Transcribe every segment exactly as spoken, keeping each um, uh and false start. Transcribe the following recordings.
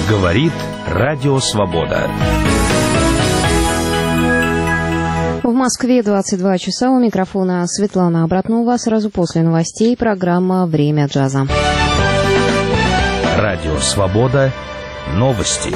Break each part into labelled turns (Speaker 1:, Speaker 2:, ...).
Speaker 1: Говорит Радио Свобода.
Speaker 2: В Москве двадцать два часа. У микрофона Светлана Обратнова. Сразу после новостей программа «Время джаза».
Speaker 1: Радио Свобода. Новости.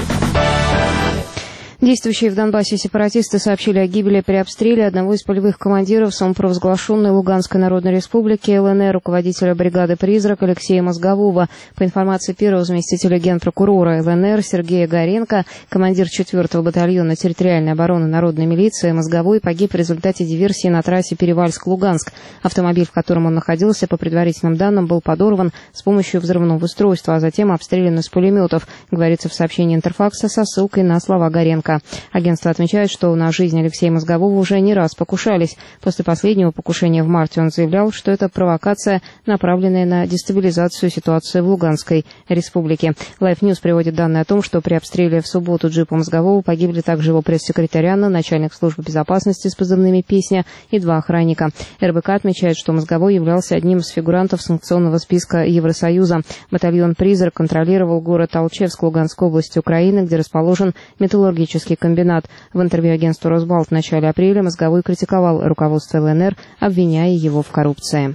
Speaker 2: Действующие в Донбассе сепаратисты сообщили о гибели при обстреле одного из полевых командиров самопровозглашенной Луганской Народной Республики ЛНР, руководителя бригады «Призрак» Алексея Мозгового. По информации первого заместителя генпрокурора ЛНР Сергея Горенко, командир четвёртого батальона территориальной обороны народной милиции Мозговой погиб в результате диверсии на трассе Перевальск-Луганск. Автомобиль, в котором он находился, по предварительным данным, был подорван с помощью взрывного устройства, а затем обстрелян из пулеметов, говорится в сообщении Интерфакса со ссылкой на слова Горенко. Агентство отмечает, что на жизнь Алексея Мозгового уже не раз покушались. После последнего покушения в марте он заявлял, что это провокация, направленная на дестабилизацию ситуации в Луганской республике. Life News приводит данные о том, что при обстреле в субботу джипа Мозгового погибли также его пресс-секретарь Анна, начальник службы безопасности с позывными «Песня» и два охранника. эр бэ ка отмечает, что Мозговой являлся одним из фигурантов санкционного списка Евросоюза. Батальон «Призрак» контролировал город Алчевск Луганской области Украины, где расположен металлургический комбинат. В интервью агентству «Росбалт» в начале апреля Мозговой критиковал руководство ЛНР, обвиняя его в коррупции.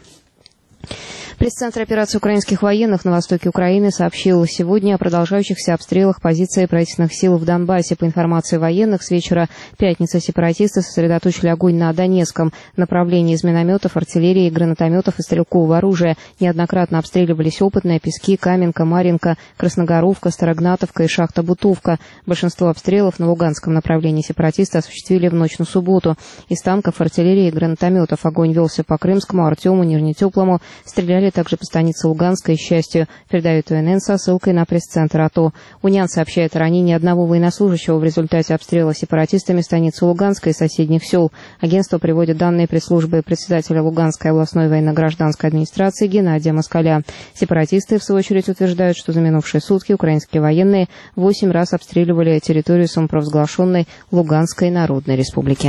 Speaker 2: Пресс-центр операции украинских военных на востоке Украины сообщил сегодня о продолжающихся обстрелах позиций правительственных сил в Донбассе. По информации военных, с вечера пятницы сепаратисты сосредоточили огонь на Донецком направлении из минометов, артиллерии, гранатометов и стрелкового оружия. Неоднократно обстреливались Опытная, Пески, Каменка, Марьинка, Красногоровка, Старогнатовка и шахта Бутовка. Большинство обстрелов на Луганском направлении сепаратисты осуществили в ночь на субботу. Из танков, артиллерии и гранатометов огонь велся по Крымскому, Артему, Нижнетеплому. Стреляли также по станице Луганской и Счастью, передает УНН со ссылкой на пресс-центр АТО. УНИАН сообщает о ранении одного военнослужащего в результате обстрела сепаратистами станицы Луганской и соседних сел. Агентство приводит данные пресс-службы председателя Луганской областной военно-гражданской администрации Геннадия Москаля. Сепаратисты, в свою очередь, утверждают, что за минувшие сутки украинские военные восемь раз обстреливали территорию самопровозглашенной Луганской Народной Республики.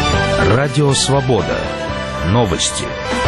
Speaker 1: Радио Свобода. Новости.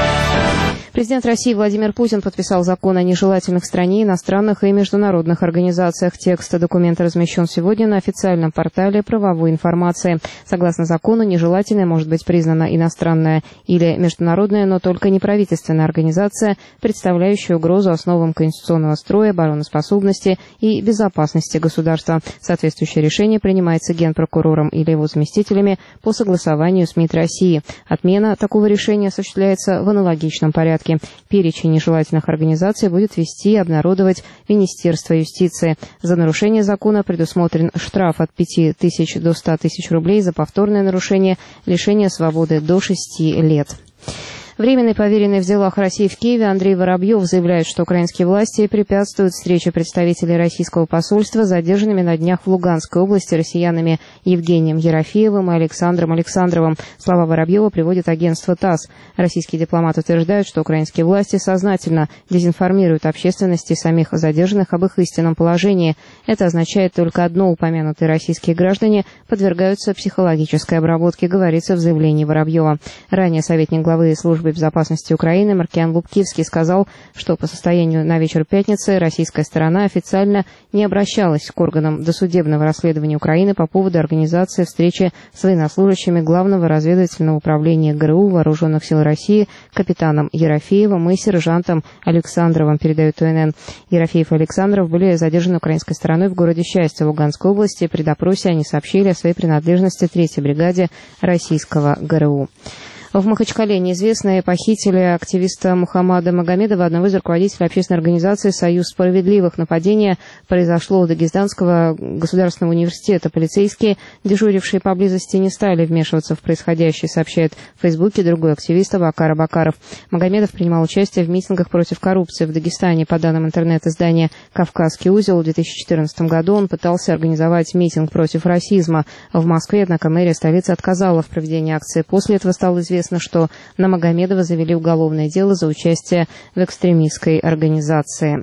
Speaker 2: Президент России Владимир Путин подписал закон о нежелательных в стране иностранных и международных организациях. Текст документа размещен сегодня на официальном портале правовой информации. Согласно закону, нежелательной может быть признана иностранная или международная, но только неправительственная организация, представляющая угрозу основам конституционного строя, обороноспособности и безопасности государства. Соответствующее решение принимается генпрокурором или его заместителями по согласованию с МИД России. Отмена такого решения осуществляется в аналогичном порядке. Перечень нежелательных организаций будет вести и обнародовать Министерство юстиции. За нарушение закона предусмотрен штраф от пяти тысяч до ста тысяч рублей, за повторное нарушение – лишение свободы до шести лет. Временный поверенный в делах России в Киеве Андрей Воробьев заявляет, что украинские власти препятствуют встрече представителей российского посольства с задержанными на днях в Луганской области россиянами Евгением Ерофеевым и Александром Александровым. Слова Воробьева приводит агентство ТАСС. Российские дипломаты утверждают, что украинские власти сознательно дезинформируют общественность и самих задержанных об их истинном положении. Это означает только одно: упомянутые российские граждане подвергаются психологической обработке, говорится в заявлении Воробьева. Ранее советник главы службы безопасности Украины Маркиан Лубкивский сказал, что по состоянию на вечер пятницы российская сторона официально не обращалась к органам досудебного расследования Украины по поводу организации встречи с военнослужащими Главного разведывательного управления ГРУ Вооруженных сил России капитаном Ерофеевым и сержантом Александровым, передает УНН. Ерофеев и Александров были задержаны украинской стороной в городе Счастье Луганской области. При допросе они сообщили о своей принадлежности третьей бригаде российского ГРУ. В Махачкале неизвестные похитили активиста Мухаммада Магомедова, одного из руководителей общественной организации «Союз справедливых». Нападение произошло у Дагестанского государственного университета. Полицейские, дежурившие поблизости, не стали вмешиваться в происходящее, сообщает в Фейсбуке другой активист Абакар Абакаров. Магомедов принимал участие в митингах против коррупции в Дагестане. По данным интернет-издания «Кавказский узел», в две тысячи четырнадцатом году он пытался организовать митинг против расизма в Москве, однако мэрия столицы отказала в проведении акции. После этого стало известно, что на Магомедова завели уголовное дело за участие в экстремистской организации.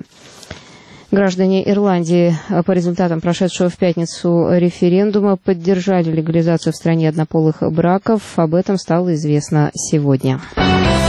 Speaker 2: Граждане Ирландии по результатам прошедшего в пятницу референдума поддержали легализацию в стране однополых браков. Об этом стало известно сегодня.